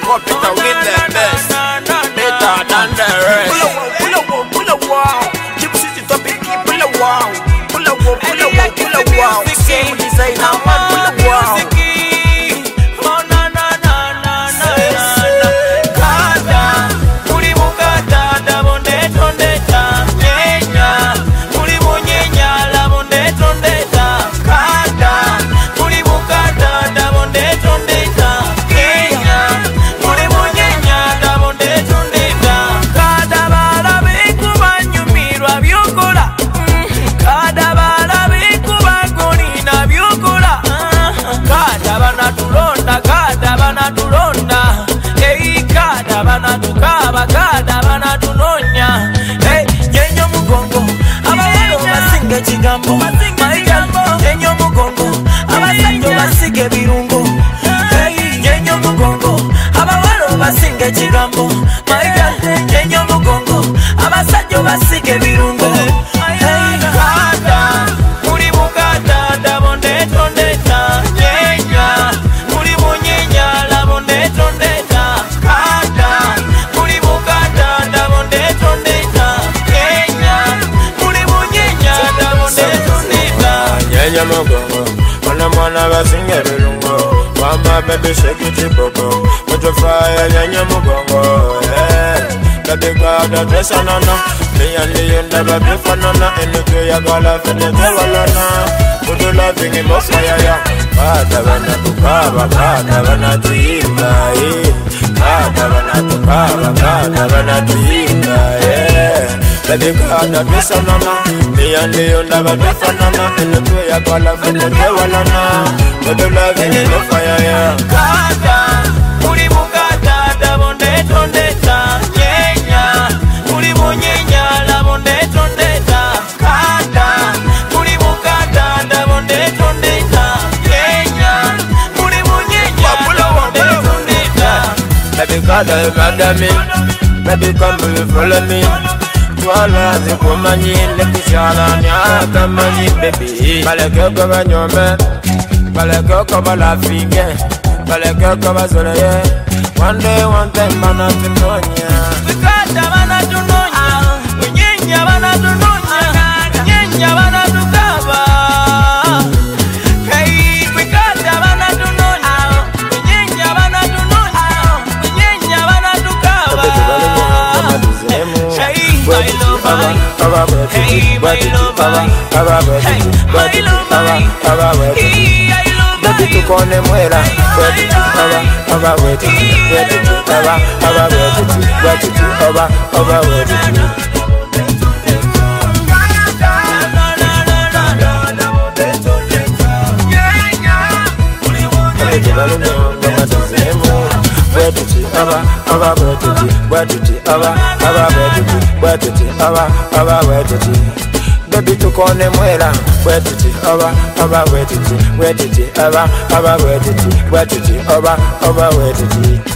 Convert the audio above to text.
copy to win the best. Better than the rest. Pull a wow. Keep city topic, pull a wow. Pull a wow. Same designer, man, pull a wow. Chigambo, yenyo mugongo, abasajja basige birungo. Yenyo mugongo, abawalo basinge chigambo. Yenyo mugongo, abasajja basige birungo. Kata, muri mukata, dabonde tondeta. Nyenya, muri munyenya, labonde tondeta. Kata, muri mukata, dabonde tondeta. Nyenya mugongo, mwana basinge birungo. Mama baby shake it boko, put your fire nyenya mugongo. Baby God address anana, me and you never be fanana. Anything you gotta finish walana. Put your loving in my fire. Kada bana tukaba, kada bana tuimba. Kada bana tukaba, kada bana tuimba. Baby God address anana, me and you never be fanana. Anything you gotta finish walana. Put your loving in my fire. Kada, muri mukata, dabonde tondeta. Nyenya, muri munyenya, labonde tondeta. Kada, muri mukata, dabonde tondeta. Nyenya, muri munyenya, labonde tondeta. Baby God, you got me. Baby come follow me. Wala zikumanyi nekushala nyakamanyi baby. Balekeko banyome, balekeko balafinge, balekeko bazoleye. One day one time bana tunonya. Wikata bana tunonya, winyenya bana tunonya, winyenya bana tukaba. Hey, wikata bana tunonya, winyenya bana tunonya, winyenya bana tukaba. My love, hey, my love, hey, my love, baby tu kone muera, baby tu aba wetu, baby tu aba wetu, baby tu kone muera, aba wetu,